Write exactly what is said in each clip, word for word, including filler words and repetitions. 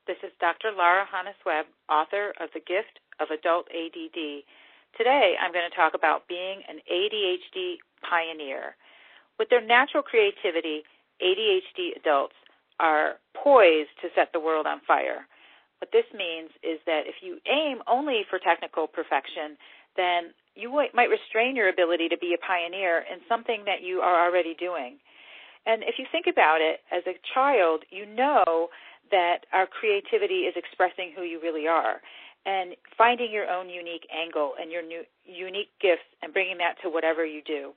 This is Doctor Lara Hannes-Webb, author of The Gift of Adult A D D. Today, I'm going to talk about being an A D H D pioneer. With their natural creativity, A D H D adults are poised to set the world on fire. What this means is that if you aim only for technical perfection, then you might restrain your ability to be a pioneer in something that you are already doing. And if you think about it, as a child, you know that our creativity is expressing who you really are and finding your own unique angle and your new, unique gifts and bringing that to whatever you do.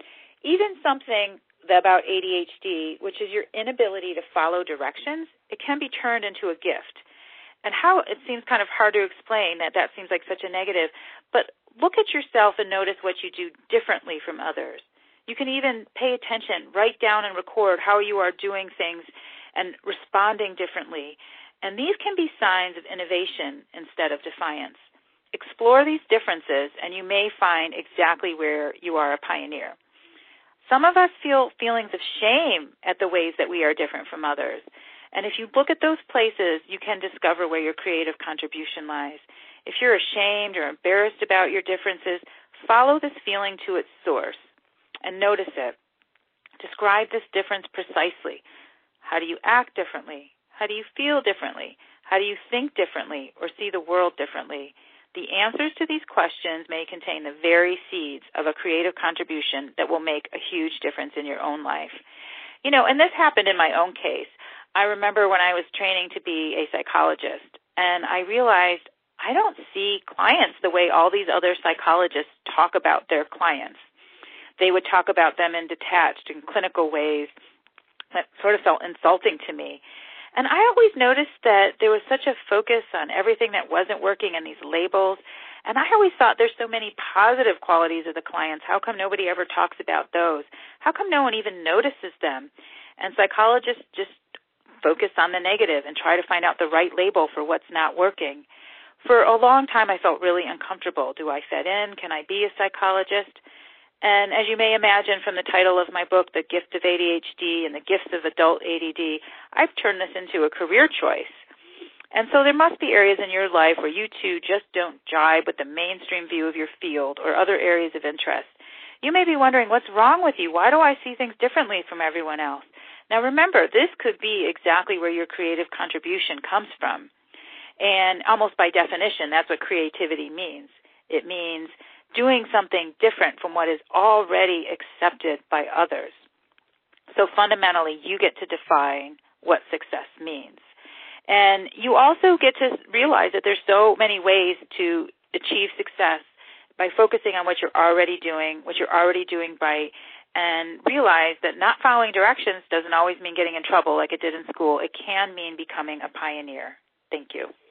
Even something about A D H D, which is your inability to follow directions, it can be turned into a gift. And how it seems kind of hard to explain that that seems like such a negative, but look at yourself and notice what you do differently from others. You can even pay attention, write down and record how you are doing things and responding differently. And these can be signs of innovation instead of defiance. Explore these differences, and you may find exactly where you are a pioneer. Some of us feel feelings of shame at the ways that we are different from others. And if you look at those places, you can discover where your creative contribution lies. If you're ashamed or embarrassed about your differences, follow this feeling to its source and notice it. Describe this difference precisely. How do you act differently? How do you feel differently? How do you think differently or see the world differently? The answers to these questions may contain the very seeds of a creative contribution that will make a huge difference in your own life. You know, and this happened in my own case. I remember when I was training to be a psychologist, and I realized I don't see clients the way all these other psychologists talk about their clients. They would talk about them in detached and clinical ways that sort of felt insulting to me. And I always noticed that there was such a focus on everything that wasn't working and these labels. And I always thought there's so many positive qualities of the clients. How come nobody ever talks about those? How come no one even notices them? And psychologists just focus on the negative and try to find out the right label for what's not working. For a long time, I felt really uncomfortable. Do I fit in? Can I be a psychologist? And as you may imagine from the title of my book, The Gift of A D H D and The Gifts of Adult A D D, I've turned this into a career choice. And so there must be areas in your life where you too just don't jibe with the mainstream view of your field or other areas of interest. You may be wondering, what's wrong with you? Why do I see things differently from everyone else? Now remember, this could be exactly where your creative contribution comes from. And almost by definition, that's what creativity means. It means doing something different from what is already accepted by others. So fundamentally, you get to define what success means. And you also get to realize that there's so many ways to achieve success by focusing on what you're already doing, what you're already doing right, and realize that not following directions doesn't always mean getting in trouble like it did in school. It can mean becoming a pioneer. Thank you.